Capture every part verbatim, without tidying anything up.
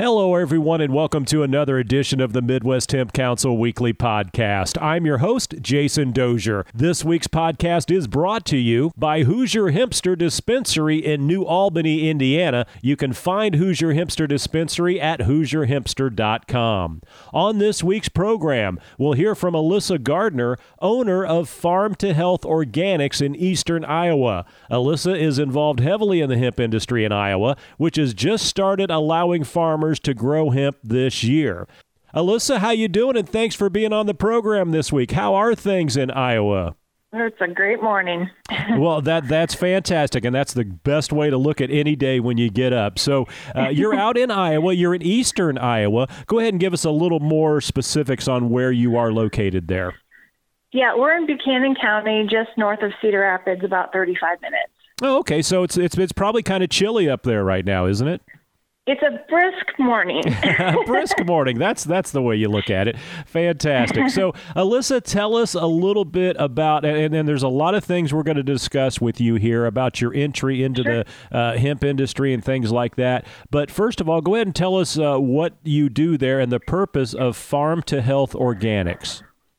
Hello, everyone, and welcome to another edition of the Midwest Hemp Council Weekly Podcast. I'm your host, Jason Dozier. This week's podcast is brought to you by Hoosier Hempster Dispensary in New Albany, Indiana. You can find Hoosier Hempster Dispensary at hoosier hempster dot com. On this week's program, we'll hear from Alyssa Gardner, owner of Farm to Health Organics in eastern Iowa. Alyssa is involved heavily in the hemp industry in Iowa, which has just started allowing farmers to grow hemp this year. Alyssa, how you doing? And thanks for being on the program this week. How are things in Iowa? It's a great morning. Well, that that's fantastic, and that's the best way to look at any day when you get up. So uh, you're out in Iowa. You're in eastern Iowa. Go ahead and give us a little more specifics on where you are located there. Yeah, we're in Buchanan County, just north of Cedar Rapids, about thirty-five minutes. Oh, okay. So it's it's it's probably kind of chilly up there right now, isn't it? It's a brisk morning. Brisk morning. That's that's the way you look at it. Fantastic. So, Alyssa, tell us a little bit about, and then there's a lot of things we're going to discuss with you here about your entry into Sure. the uh, hemp industry and things like that. But first of all, go ahead and tell us uh, what you do there and the purpose of Farm to Health Organics.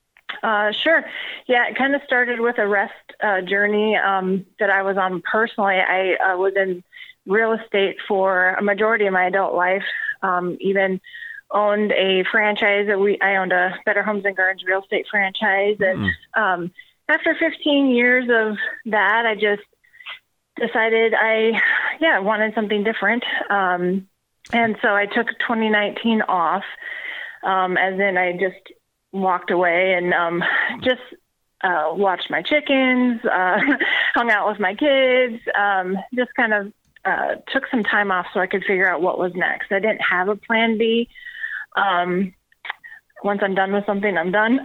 Uh, sure. Yeah, it kind of started with a rest uh, journey um, that I was on personally. I uh, was in real estate for a majority of my adult life, um, even owned a franchise that we, I owned a Better Homes and Gardens real estate franchise. And Mm. um, after fifteen years of that, I just decided I, yeah, wanted something different. Um, and so I took twenty nineteen off, um, as in I just walked away and um, just uh, watched my chickens, uh, hung out with my kids, um, just kind of Uh, took some time off so I could figure out what was next. I didn't have a plan B. Um, once I'm done with something, I'm done.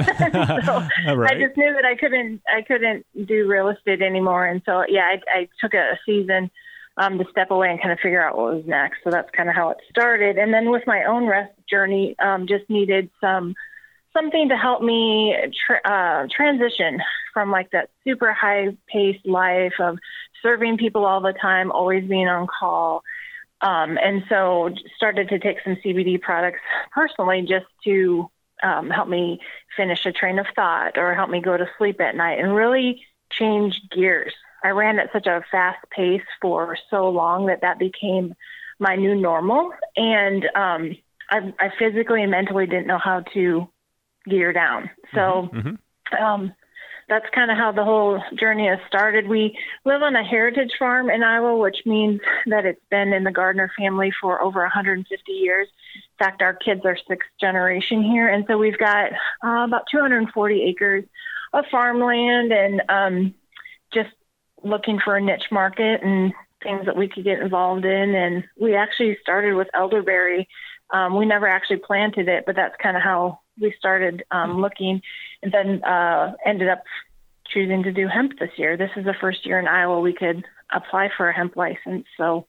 so right. I just knew that I couldn't, I couldn't do real estate anymore. And so, yeah, I, I took a season um, to step away and kind of figure out what was next. So that's kind of how it started. And then with my own rest journey, um, just needed some, something to help me tra- uh, transition from like that super high paced life of serving people all the time, always being on call. Um, and so started to take some C B D products personally just to um, help me finish a train of thought or help me go to sleep at night and really change gears. I ran at such a fast pace for so long that that became my new normal. And um, I, I physically and mentally didn't know how to gear down. So Mm-hmm. um, that's kind of how the whole journey has started. We live on a heritage farm in Iowa, which means that it's been in the Gardner family for over one hundred fifty years. In fact, our kids are sixth generation here. And so we've got uh, about two hundred forty acres of farmland and um, just looking for a niche market and things that we could get involved in. And we actually started with elderberry. Um, we never actually planted it, but that's kind of how we started um, looking, and then uh, ended up choosing to do hemp this year. This is the first year in Iowa we could apply for a hemp license. So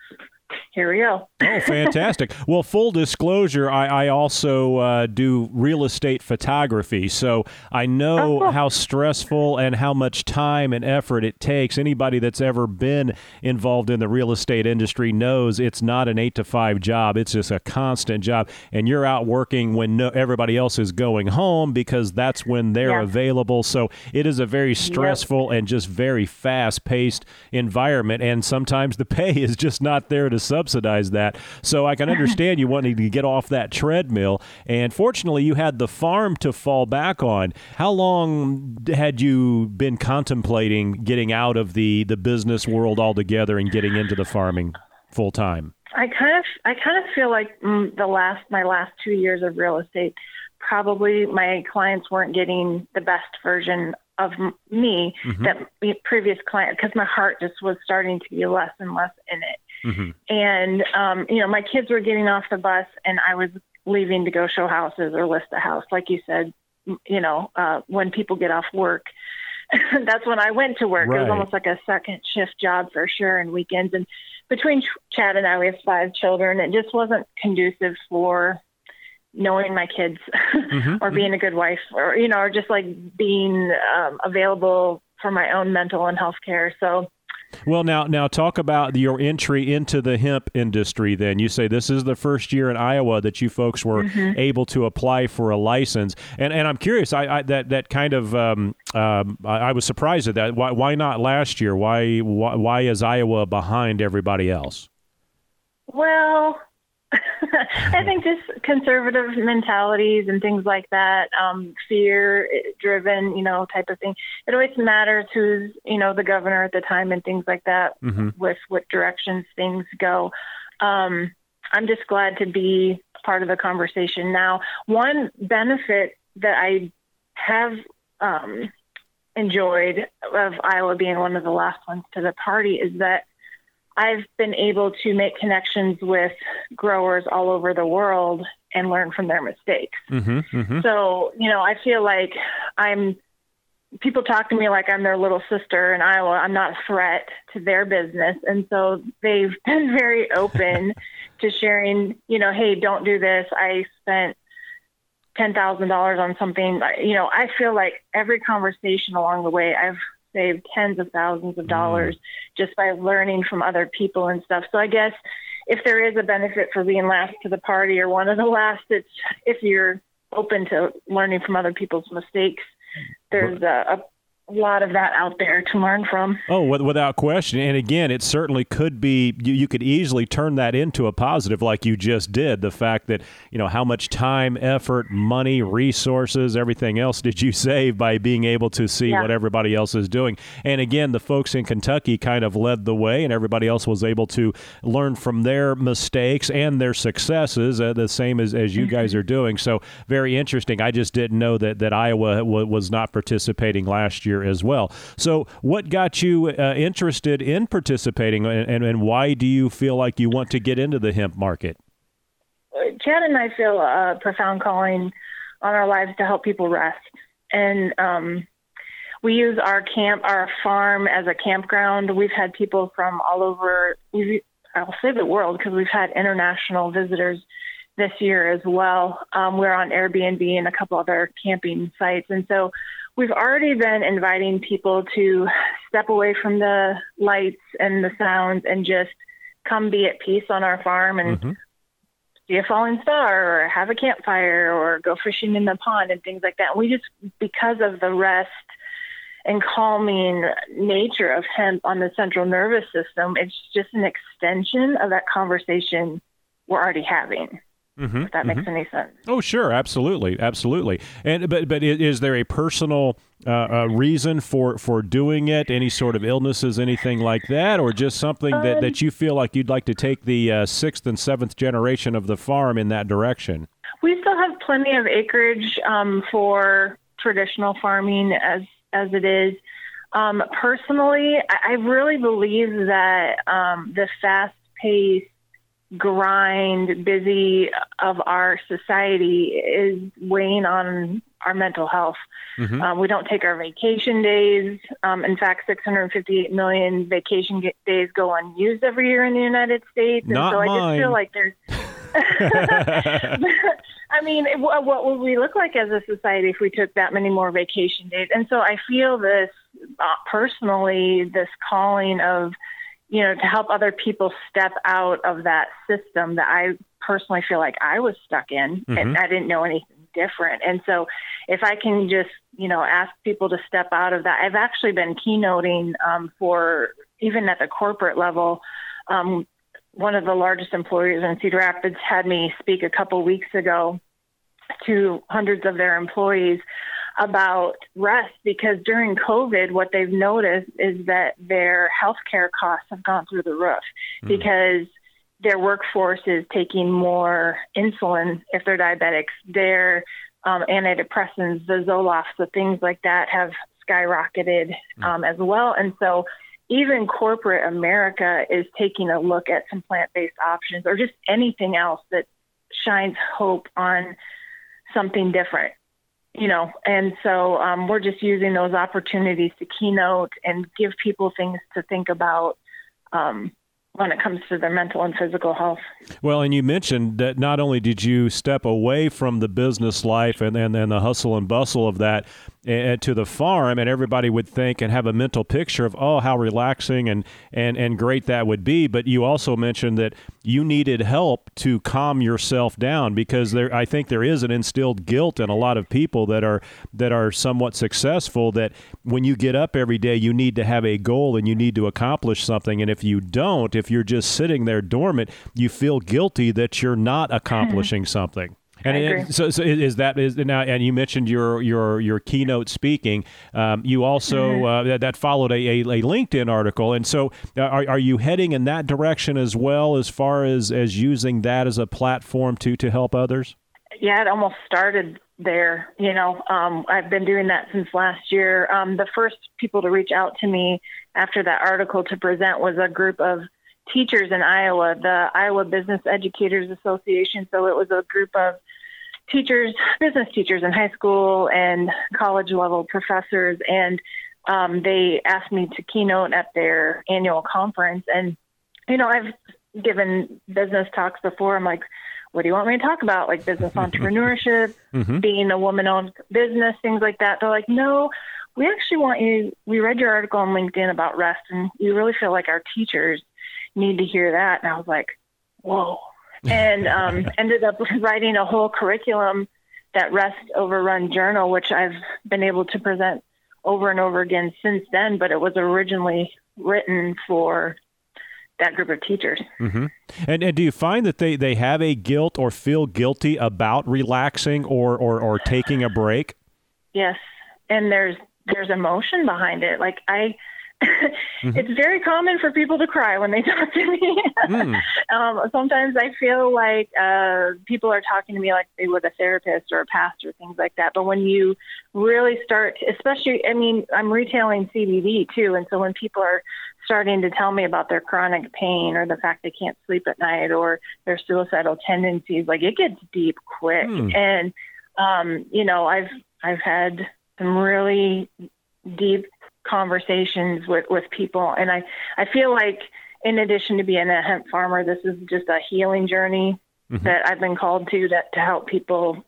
here we go. Oh, fantastic. Well, full disclosure, I, I also uh, do real estate photography, so I know Oh, cool. how stressful and how much time and effort it takes. Anybody that's ever been involved in the real estate industry knows it's not an eight to five job. It's just a constant job, and you're out working when no, everybody else is going home because that's when they're Yeah. available. So it is a very stressful and just very fast-paced environment, and sometimes the pay is just not there to subsidize that. So I can understand you wanting to get off that treadmill. And fortunately, you had the farm to fall back on. How long had you been contemplating getting out of the, the business world altogether and getting into the farming full time? I kind of, I kind of feel like mm, the last, my last two years of real estate, probably my clients weren't getting the best version of m- me Mhm. that the previous client, because my heart just was starting to be less and less in it. Mm-hmm. And, um, you know, my kids were getting off the bus and I was leaving to go show houses or list a house. Like you said, m- you know, uh, when people get off work, that's when I went to work. It Right. was almost like a second shift job for sure, and weekends. And between Ch- Chad and I, we have five children. It just wasn't conducive for knowing my kids Mm-hmm. or being a good wife or, you know, or just like being um, available for my own mental and health care. So Well, now, now talk about your entry into the hemp industry. Then you say this is the first year in Iowa that you folks were mm-hmm. able to apply for a license, and and I'm curious. I, I that that kind of um, um, I, I was surprised at that. Why why not last year? Why why, why is Iowa behind everybody else? Well, I think just conservative mentalities and things like that, um, fear-driven, you know, type of thing. It always matters who's, you know, the governor at the time and things like that mm-hmm. with what directions things go. Um, I'm just glad to be part of the conversation now. One benefit that I have um, enjoyed of Iowa being one of the last ones to the party is that I've been able to make connections with growers all over the world and learn from their mistakes. Mm-hmm, mm-hmm. So, you know, I feel like I'm, people talk to me like I'm their little sister in Iowa. I'm not a threat to their business. And so they've been very open to sharing, you know, hey, don't do this. I spent ten thousand dollars on something. You know, I feel like every conversation along the way, I've saved tens of thousands of dollars mm. just by learning from other people and stuff. So I guess if there is a benefit for being last to the party or one of the last, it's if you're open to learning from other people's mistakes, there's a, a a lot of that out there to learn from. Oh, without question. And again, it certainly could be, you, you could easily turn that into a positive like you just did. The fact that, you know, how much time, effort, money, resources, everything else did you save by being able to see yeah. what everybody else is doing. And again, the folks in Kentucky kind of led the way and everybody else was able to learn from their mistakes and their successes, uh, the same as, as you mm-hmm. guys are doing. So very interesting. I just didn't know that, that Iowa w- was not participating last year as well. So what got you uh, interested in participating and, and, and why do you feel like you want to get into the hemp market? Chad and I feel a profound calling on our lives to help people rest. And um, we use our camp, our farm as a campground. We've had people from all over, I'll say the world, because we've had international visitors this year as well. Um, we're on Airbnb and a couple other camping sites. And so we've already been inviting people to step away from the lights and the sounds and just come be at peace on our farm and mm-hmm. see a falling star or have a campfire or go fishing in the pond and things like that. And we just, because of the rest and calming nature of hemp on the central nervous system, it's just an extension of that conversation we're already having. Mm-hmm, if that mm-hmm. makes any sense. Oh, sure. Absolutely. Absolutely. And but but is there a personal uh, uh, reason for, for doing it? Any sort of illnesses, anything like that? Or just something um, that, that you feel like you'd like to take the uh, sixth and seventh generation of the farm in that direction? We still have plenty of acreage um, for traditional farming as, as it is. Um, personally, I, I really believe that um, the fast-paced grind, busy of our society is weighing on our mental health. Mm-hmm. Um, we don't take our vacation days. Um, in fact, six hundred fifty-eight million vacation days go unused every year in the United States. And Not so mine. I just feel like there's... I mean, what would we look like as a society if we took that many more vacation days? And so I feel this, uh, personally, this calling of, you know, to help other people step out of that system that I personally feel like I was stuck in mm-hmm. and I didn't know anything different. And so if I can just, you know, ask people to step out of that, I've actually been keynoting um, for, even at the corporate level, um, one of the largest employers in Cedar Rapids had me speak a couple weeks ago to hundreds of their employees about rest, because during COVID, what they've noticed is that their healthcare costs have gone through the roof mm. because their workforce is taking more insulin if they're diabetics. Their um, antidepressants, the Zoloft, the things like that have skyrocketed mm. um, as well. And so even corporate America is taking a look at some plant-based options or just anything else that shines hope on something different. You know, and so um, we're just using those opportunities to keynote and give people things to think about um, when it comes to their mental and physical health. Well, and you mentioned that not only did you step away from the business life and, and, and the hustle and bustle of that, uh, to the farm, and everybody would think and have a mental picture of, oh, how relaxing and, and, and great that would be. But you also mentioned that you needed help to calm yourself down, because there, I think there is an instilled guilt in a lot of people that are that are somewhat successful, that when you get up every day, you need to have a goal and you need to accomplish something. And if you don't, if you're just sitting there dormant, you feel guilty that you're not accomplishing something. And it, so, so is that is now? And you mentioned your your your keynote speaking. Um, you also mm-hmm. uh, that, that followed a, a, a LinkedIn article, and so uh, are are you heading in that direction as well, as far as, as using that as a platform to to help others? Yeah, it almost started there. You know, um, I've been doing that since last year. Um, the first people to reach out to me after that article to present was a group of teachers in Iowa, the Iowa Business Educators Association. So it was a group of teachers, business teachers in high school and college level professors. And um, they asked me to keynote at their annual conference. And, you know, I've given business talks before. I'm like, what do you want me to talk about? Like business entrepreneurship, mm-hmm. being a woman-owned business, things like that. They're like, no, we actually want you, we read your article on LinkedIn about rest, and we really feel like our teachers need to hear that. And I was like, whoa. And um, ended up writing a whole curriculum, that Rest Overrun Journal, which I've been able to present over and over again since then, but it was originally written for that group of teachers. Mm-hmm. And, and do you find that they, they have a guilt or feel guilty about relaxing or, or, or taking a break? Yes. And there's, there's emotion behind it. Like I, mm-hmm. It's very common for people to cry when they talk to me. mm. um, sometimes I feel like uh, people are talking to me like they would a therapist or a pastor, things like that. But when you really start, especially, I mean, I'm retailing C B D too. And so when people are starting to tell me about their chronic pain or the fact they can't sleep at night or their suicidal tendencies, like it gets deep quick. Mm. And, um, you know, I've, I've had some really deep conversations with, with people. And I, I feel like in addition to being a hemp farmer, this is just a healing journey mm-hmm. that I've been called to that to help people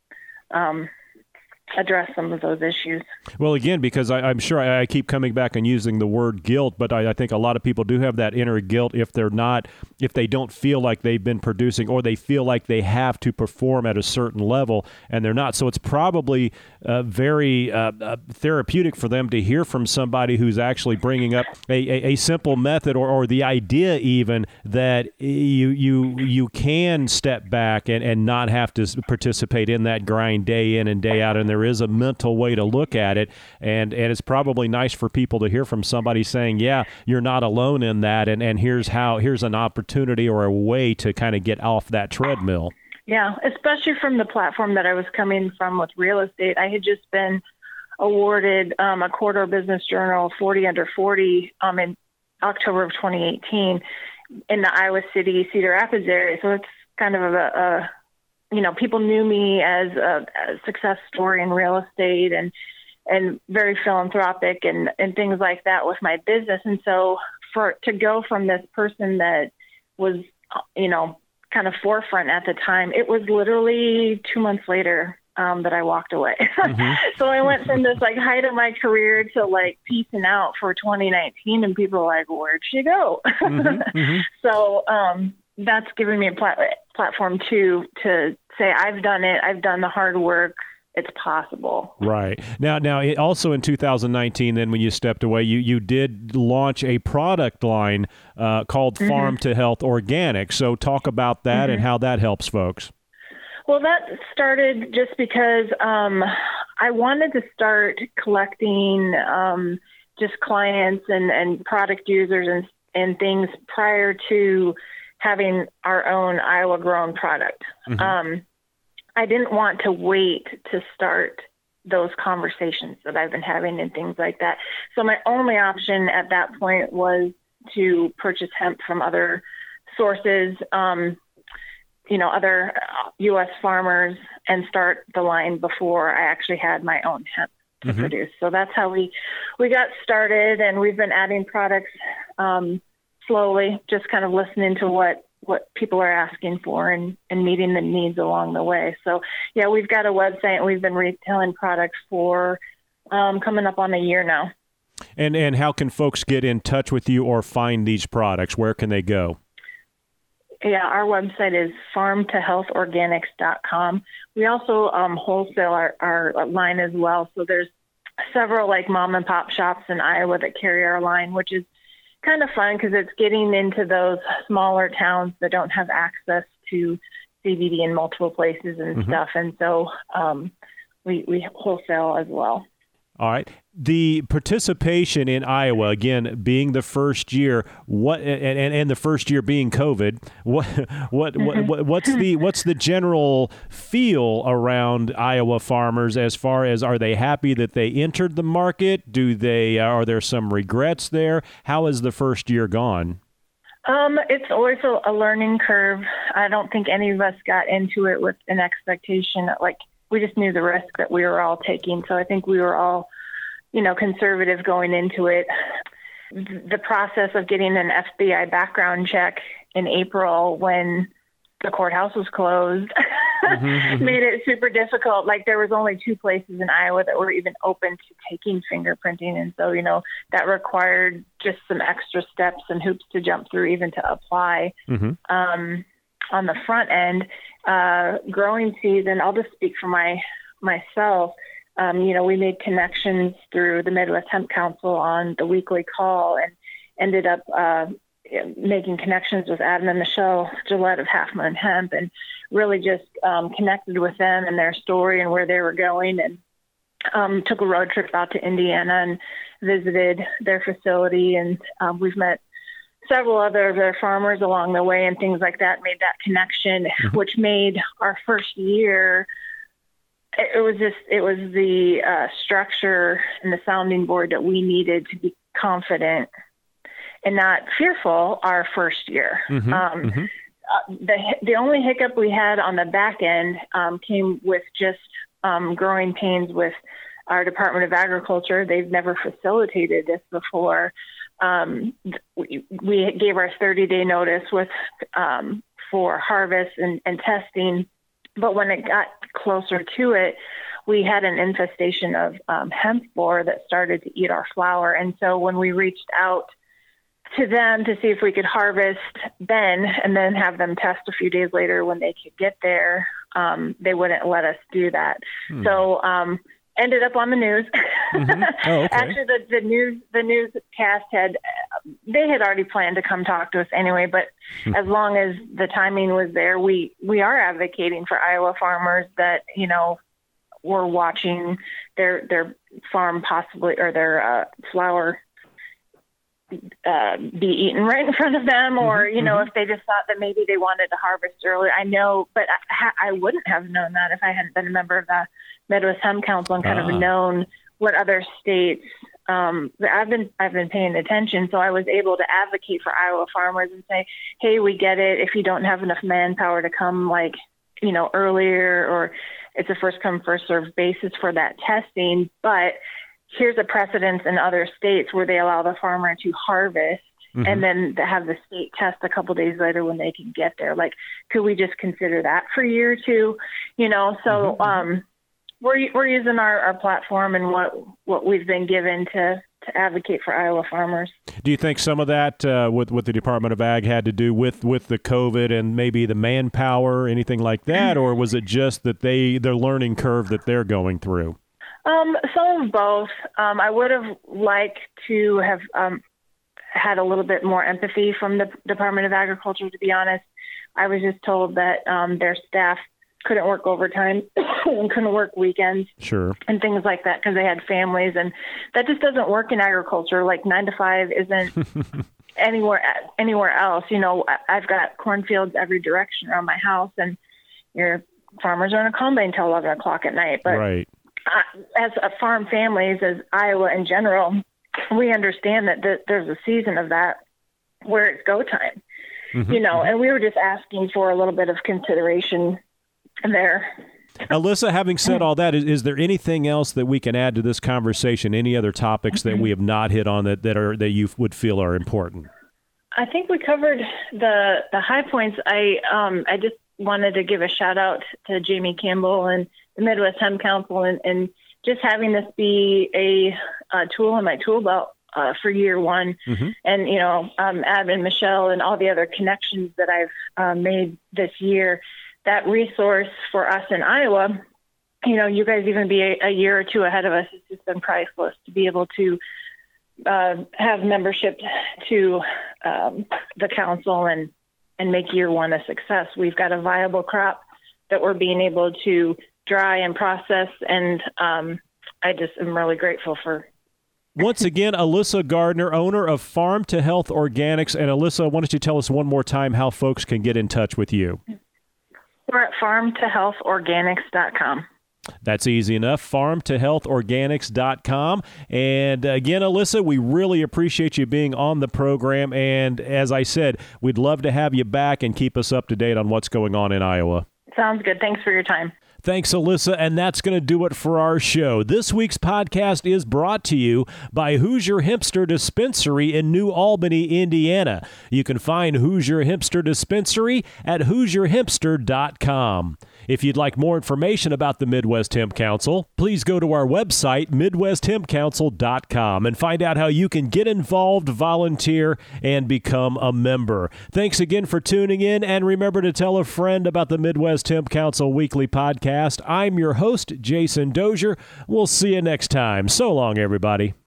um, address some of those issues. Well, again, because I, I'm sure I, I keep coming back and using the word guilt, but I, I think a lot of people do have that inner guilt if they're not, if they don't feel like they've been producing, or they feel like they have to perform at a certain level and they're not. So it's probably uh, very uh, uh, therapeutic for them to hear from somebody who's actually bringing up a, a, a simple method or, or the idea even that you you you can step back and, and not have to participate in that grind day in and day out. And there is a mental way to look at it. And, and it's probably nice for people to hear from somebody saying, yeah, you're not alone in that. And, and here's how, here's an opportunity or a way to kind of get off that treadmill. Yeah, especially from the platform that I was coming from with real estate. I had just been awarded um, a Corridor Business Journal forty under forty um, in October of twenty eighteen in the Iowa City, Cedar Rapids area. So it's kind of a, a you know, people knew me as a, a success story in real estate and and very philanthropic and, and things like that with my business. And so for to go from this person that was, you know, kind of forefront at the time, it was literally two months later um, that I walked away. Mm-hmm. So I went from this like height of my career to like peacing out for twenty nineteen, and people were like, where'd she go? Mm-hmm. Mm-hmm. So um, that's given me a plat- platform too, to say, I've done it. I've done the hard work. It's possible. Right. Now, now it also in two thousand nineteen, then when you stepped away, you, you did launch a product line uh, called mm-hmm. Farm to Health Organic. So talk about that mm-hmm. and how that helps folks. Well, that started just because um, I wanted to start collecting um, just clients and, and product users and, and things prior to having our own Iowa grown product. Mm-hmm. Um, I didn't want to wait to start those conversations that I've been having and things like that. So my only option at that point was to purchase hemp from other sources, um, you know, other U S farmers, and start the line before I actually had my own hemp to mm-hmm. produce. So that's how we, we got started, and we've been adding products um, slowly, just kind of listening to what, what people are asking for and, and meeting the needs along the way. So yeah, we've got a website and we've been retailing products for um, coming up on a year now. And and how can folks get in touch with you or find these products? Where can they go? Yeah, our website is farm to health organics dot com. We also um, wholesale our, our line as well. So there's several like mom and pop shops in Iowa that carry our line, which is kind of fun because it's getting into those smaller towns that don't have access to C B D in multiple places and mm-hmm. stuff. And so um, we, we wholesale as well. All right. The participation in Iowa, again, being the first year, what and, and, and the first year being COVID, what what, mm-hmm. what what's the what's the general feel around Iowa farmers as far as, are they happy that they entered the market? Do they are there some regrets there? How has the first year gone? Um, it's always a, a learning curve. I don't think any of us got into it with an expectation that, like, we just knew the risk that we were all taking. So I think we were all, you know, conservative going into it. The process of getting an F B I background check in April when the courthouse was closed mm-hmm, mm-hmm. made it super difficult. Like, there was only two places in Iowa that were even open to taking fingerprinting. And so, you know, that required just some extra steps and hoops to jump through even to apply. Mm-hmm. Um, on the front end, uh, growing season, I'll just speak for my myself. Um, you know, we made connections through the Midwest Hemp Council on the weekly call and ended up uh, making connections with Adam and Michelle Gillette of Half Moon Hemp, and really just um, connected with them and their story and where they were going, and um, took a road trip out to Indiana and visited their facility. And um, we've met several other of their farmers along the way and things like that, made that connection, mm-hmm. which made our first year, it was just, it was the uh, structure and the sounding board that we needed to be confident and not fearful our first year. Mm-hmm. Um, mm-hmm. Uh, the the only hiccup we had on the back end um, came with just um, growing pains with our Department of Agriculture. They've never facilitated this before. Um, we, we gave our thirty-day notice with um, for harvest and, and testing, but when it got closer to it, we had an infestation of um, hemp borer that started to eat our flower. And so when we reached out to them to see if we could harvest then and then have them test a few days later when they could get there, um, they wouldn't let us do that. Hmm. So um, ended up on the news. Mm-hmm. Oh, okay. Actually, the, the news the newscast had they had already planned to come talk to us anyway. But hmm. as long as the timing was there, we we are advocating for Iowa farmers that, you know, were watching their their farm possibly or their uh, flower uh, be eaten right in front of them, or mm-hmm. you know, mm-hmm. if they just thought that maybe they wanted to harvest earlier. I know, but I, I wouldn't have known that if I hadn't been a member of the Midwest Hemp Council and kind uh. of known what other states. Um, I've been I've been paying attention, so I was able to advocate for Iowa farmers and say, hey, we get it. If you don't have enough manpower to come, like, you know, earlier, or it's a first come first served basis for that testing, but here's a precedence in other states where they allow the farmer to harvest mm-hmm. and then have the state test a couple days later when they can get there. Like, could we just consider that for a year or two? You know, so mm-hmm. um, we're we're using our, our platform and what what we've been given to to advocate for Iowa farmers. Do you think some of that uh, with what the Department of Ag had to do with, with the COVID and maybe the manpower, anything like that, or was it just that they their learning curve that they're going through? Um, some of both. Um, I would have liked to have um, had a little bit more empathy from the Department of Agriculture, to be honest. I was just told that um, their staff couldn't work overtime and couldn't work weekends sure. and things like that because they had families. And that just doesn't work in agriculture. Like nine to five isn't anywhere anywhere else. You know, I've got cornfields every direction around my house, and your farmers are in a combine until eleven o'clock at night. But right. Uh, as a farm families, as Iowa in general, we understand that th- there's a season of that where it's go time, mm-hmm. you know, and we were just asking for a little bit of consideration there. Alyssa, having said all that, is, is there anything else that we can add to this conversation? Any other topics that we have not hit on that, that are that you would feel are important? I think we covered the the high points. I um I just wanted to give a shout out to Jamie Campbell and the Midwest Hemp Council and, and just having this be a, a tool in my tool belt uh, for year one. Mm-hmm. And, you know, um, Ab and Michelle and all the other connections that I've uh, made this year, that resource for us in Iowa, you know, you guys even be a, a year or two ahead of us. It's just been priceless to be able to uh, have membership to um, the council and, and make year one a success. We've got a viable crop that we're being able to dry and process. And um, I just am really grateful for. Once again, Alyssa Gardner, owner of Farm to Health Organics. And Alyssa, why don't you tell us one more time how folks can get in touch with you? We're at farm to health organics dot com. That's easy enough, farm to health organics dot com. And again, Alyssa, we really appreciate you being on the program. And as I said, we'd love to have you back and keep us up to date on what's going on in Iowa. Sounds good. Thanks for your time. Thanks, Alyssa, and that's going to do it for our show. This week's podcast is brought to you by Hoosier Hempster Dispensary in New Albany, Indiana. You can find Hoosier Hempster Dispensary at hoosier hempster dot com. If you'd like more information about the Midwest Hemp Council, please go to our website, midwest hemp council dot com, and find out how you can get involved, volunteer, and become a member. Thanks again for tuning in, and remember to tell a friend about the Midwest Hemp Council Weekly Podcast. I'm your host, Jason Dozier. We'll see you next time. So long, everybody.